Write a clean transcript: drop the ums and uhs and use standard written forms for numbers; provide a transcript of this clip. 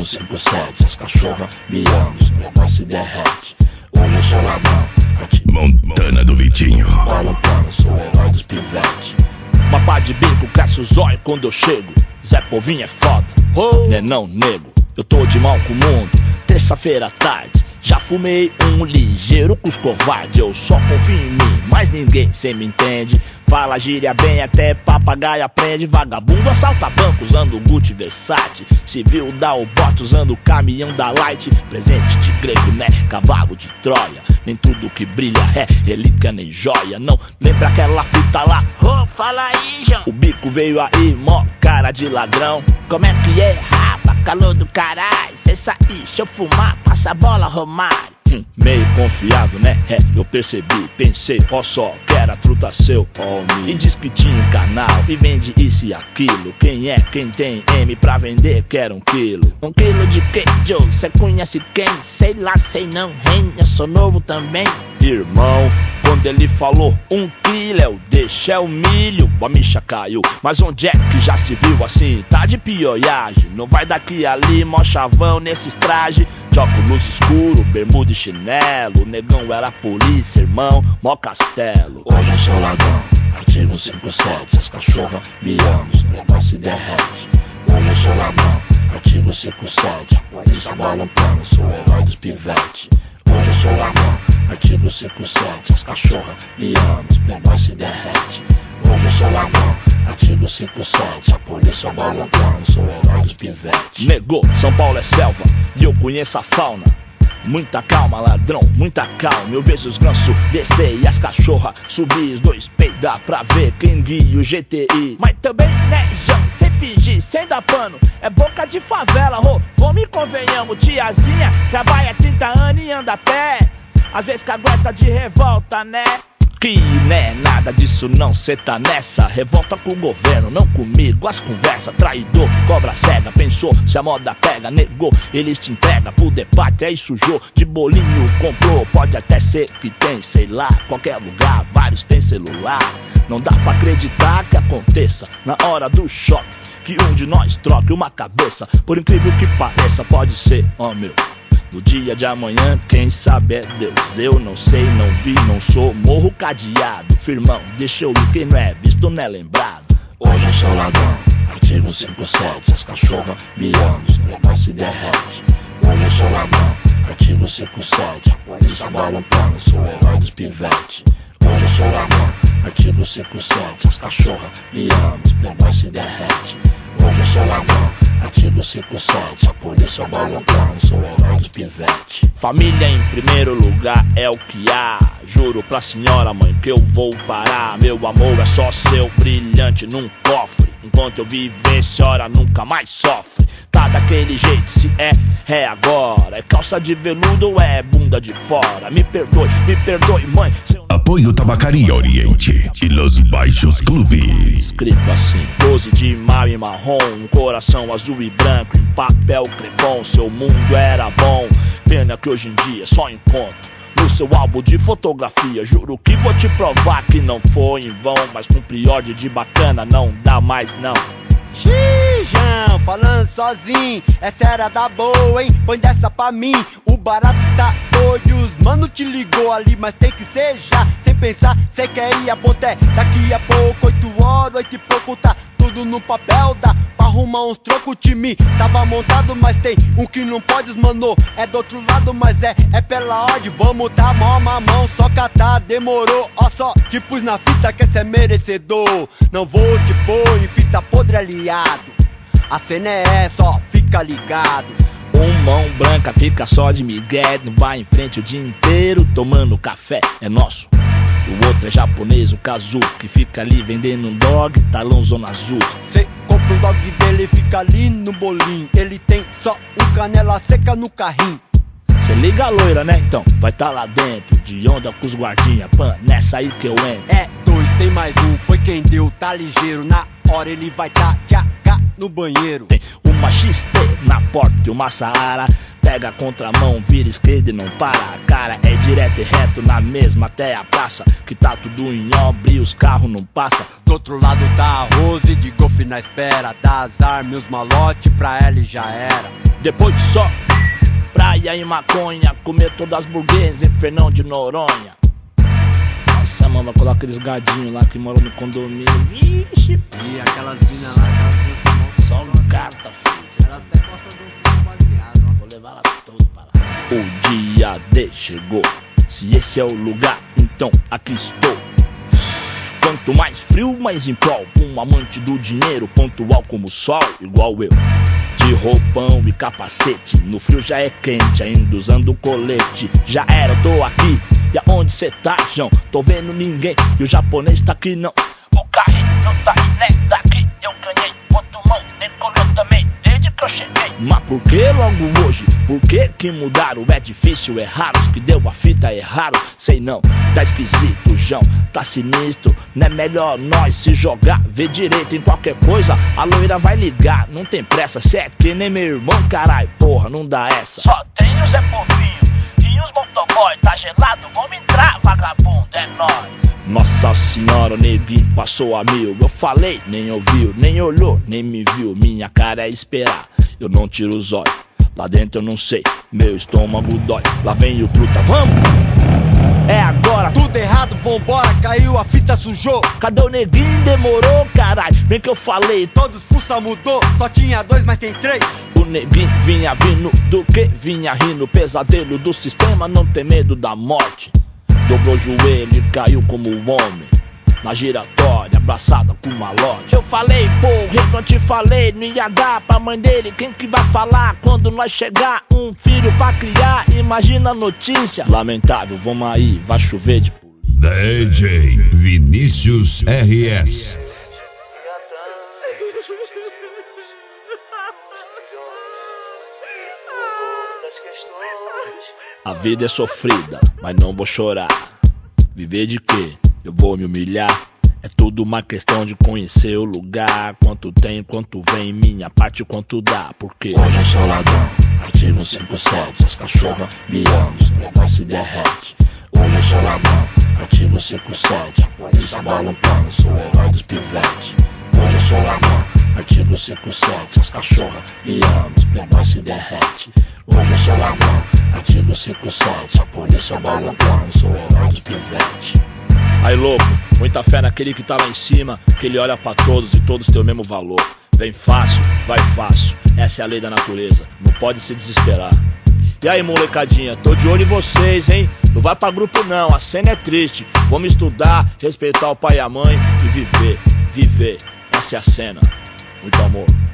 57, as cachorras me amam, os negócios se derrete. Hoje eu sou ladrão, Montana do Vitinho. Balançando, sou o herói dos pivetes. Mapa de bico, cresce os olhos quando eu chego. Zé Povinho é foda, né não, nego. Eu tô de mal com o mundo, terça-feira à tarde. Já fumei um ligeiro com os covardes. Eu só confio em mim, mas ninguém cê me entende. Fala gíria bem, até papagaio aprende. Vagabundo assalta banco usando Gucci Versace. Civil dá o bote usando o caminhão da Light. Presente de grego, né? Cavalo de Troia. Nem tudo que brilha é relíquia nem joia. Não lembra aquela fita lá? Oh, fala aí, João. O bico veio aí, mó cara de ladrão. Como é que é, rapa? Calor do caralho. Cê sair, deixa eu fumar, passa a bola, Romário. Meio confiado, né? É, eu percebi, pensei, ó só, que era truta seu, homem. E diz que tinha um canal e vende isso e aquilo. Quem é, quem tem M pra vender, quer 1 quilo. 1 quilo de quê, Joe? Cê conhece quem? Sei lá, sei não, hein? Eu sou novo também. Irmão, quando ele falou 1 quilo, eu deixei o milho. A micha caiu, mas onde é que já se viu assim? Tá de pioiagem, não vai daqui ali, mó chavão nesses trajes. De óculos escuro, bermuda e chinelo. O negão era polícia, irmão, mó castelo. Hoje eu sou ladrão, artigo 57, as cachorras me amam, os negócios se derrete. Hoje eu sou ladrão, artigo 57, polícia balançando, sou o herói dos pivetes. Hoje eu sou ladrão, artigo 57, as cachorras me amam, os negócios se derrete. Hoje eu sou ladrão, artigo 57, a polícia balançando, sou o herói dos pivetes. Negou, São Paulo é selva e eu conheço a fauna. Muita calma, ladrão, muita calma. Eu vejo os gansos descer e as cachorras subir. Os dois peidar pra ver quem guia o GTI. Mas também, né, João, sem fingir, sem dar pano. É boca de favela, ô, vamos e convenhamos. Tiazinha trabalha 30 anos e anda a pé. Às vezes cagueta de revolta, né? Que né, nada disso não, cê tá nessa. Revolta com o governo, não comigo. As conversas, traidor, cobra cega. Pensou, se a moda pega, negou. Eles te entregam pro debate, aí sujou. De bolinho comprou, pode até ser que tem, sei lá. Qualquer lugar, vários tem celular. Não dá pra acreditar que aconteça na hora do choque, que um de nós troque uma cabeça. Por incrível que pareça, pode ser, ó meu. No dia de amanhã, quem sabe é Deus. Eu não sei, não vi, não sou. Morro cadeado, firmão, deixa eu ir. Quem não é visto não é lembrado. Hoje eu sou ladrão, artigo 57, as cachorras me amam, os negócios se derrete. Hoje eu sou ladrão, artigo 57, a polícia balançando, sou o herói dos pivetes. Hoje eu sou ladrão, artigo 57, as cachorras me amam, os negócios se derrete. Hoje eu sou ladrão, artigo 57, a polícia balançando, sou o herói dos pivetes. Família em primeiro lugar é o que há. Juro pra senhora mãe que eu vou parar. Meu amor é só seu, brilhante num cofre. Enquanto eu viver, senhora nunca mais sofre. Tá daquele jeito, se é agora. É calça de veludo ou é bunda de fora? Me perdoe mãe. Apoio Tabacaria Oriente e Los Baixos Clubes. Escrito assim, 12 de maio em marrom, um coração azul e branco em papel crepom. Seu mundo era bom, pena que hoje em dia só encontro no seu álbum de fotografia. Juro que vou te provar que não foi em vão, mas com priorde de bacana não dá mais não. Xijão, falando sozinho, essa era da boa, hein? Põe dessa pra mim, o barato tá doido. Os mano te ligou ali, mas tem que ser já. Sem pensar, cê quer ir a ponté. Daqui a pouco, 8 horas, 8 e pouco, tá tudo no papel. Dá pra arrumar uns trocos, o time tava montado, mas tem um que não pode, mano. É do outro lado, mas é pela ordem. Vamos tá mó mamão, só catar, demorou. Ó só, te pus na fita que cê é merecedor. Não vou te pôr em fita podre aliado. A cena é essa, ó, fica ligado. Mão branca fica só de migué, não vai em frente o dia inteiro tomando café, é nosso. O outro é japonês, o Kazu, que fica ali vendendo um dog, talão zona azul. Cê compra um dog dele, fica ali no bolinho. Ele tem só um canela seca no carrinho. Cê liga a loira, né? Então vai tá lá dentro, de onda com os guardinha, pan, nessa aí que eu entro. É 2, tem mais um, foi quem deu, tá ligeiro. Na hora ele vai tá no banheiro. Tem uma XT na porta e uma Saara. Pega a contramão, vira esquerda e não para. A cara é direto e reto na mesma até a praça, que tá tudo em obra e os carros não passam. Do outro lado tá a Rose de golfe na espera. Dá as armas e os malote pra ela e já era. Depois de só praia e maconha, comer todas as burguesas em Fernão de Noronha. Nossa, mano, vai colocar aqueles gadinhos lá que moram no condomínio. Vixe, e aquelas minas lá, aquelas duas só no gata, filho. elas até gostam do filme baseado, ó. Vou levar elas todas para lá. O dia D chegou. Se esse é o lugar, então aqui estou. Quanto mais frio, mais em prol. Um amante do dinheiro, pontual como o sol, igual eu. De roupão e capacete, no frio já é quente, ainda usando colete. Já era, eu tô aqui. E aonde cê tá, João? Tô vendo ninguém. E o japonês tá aqui não. O carrinho não tá aí, né? Daqui eu ganhei. Outro mão, decolou também, desde que eu cheguei. Mas por que logo hoje? Por que mudaram? É difícil, é raro. Os que deu a fita erraram. Sei não, tá esquisito, João. Tá sinistro, não é melhor nós se jogar. Vê direito em qualquer coisa, a loira vai ligar. Não tem pressa, cê é que nem meu irmão, carai. Porra, não dá essa. Só tem o Zé Povinho e os motoboy. Tá gelado, vamos entrar, vagabundo, é nóis. Nossa senhora, o neguinho passou a mil. Eu falei, nem ouviu, nem olhou, nem me viu. Minha cara é esperar, eu não tiro os olhos. Lá dentro eu não sei, meu estômago dói. Lá vem o truta, vamos! É agora! Tudo errado, vambora, caiu, a fita sujou. Cadê o neguinho? Demorou, caralho. Bem que eu falei, Todos fuça mudou, só tinha 2, mas tem 3. o neguinho vinha vindo do que? Vinha rindo, pesadelo do sistema, não tem medo da morte. Dobrou o joelho e caiu como um homem na giratória, abraçada com malote. Eu falei, porra, não te falei, não ia dar pra mãe dele. Quem que vai falar quando nós chegar? Um filho pra criar, imagina a notícia. Lamentável, vamos aí, vai chover de polícia. DJ Vinícius RS. A vida é sofrida, mas não vou chorar. Viver de quê? Eu vou me humilhar. É tudo uma questão de conhecer o lugar. Quanto tem, quanto vem, minha parte, quanto dá. Porque Hoje eu sou ladrão, artigo 57. As cachorras me amam, os negócios se derrete. Hoje eu sou ladrão, artigo 57. A polícia bola um pano, sou o herói dos pivetes. Hoje eu sou ladrão, artigo 57. As cachorras me amam, os playboys se derrete. Hoje eu sou ladrão, artigo 57. A polícia bola um pano, sou o herói dos pivetes. aí louco, muita fé naquele que tá lá em cima, que ele olha pra todos e todos têm o mesmo valor. Vem fácil, vai fácil, essa é a lei da natureza, não pode se desesperar. E aí molecadinha, tô de olho em vocês, hein? Não vai pra grupo não, a cena é triste. Vamos estudar, respeitar o pai e a mãe e viver, essa é a cena. Muito amor.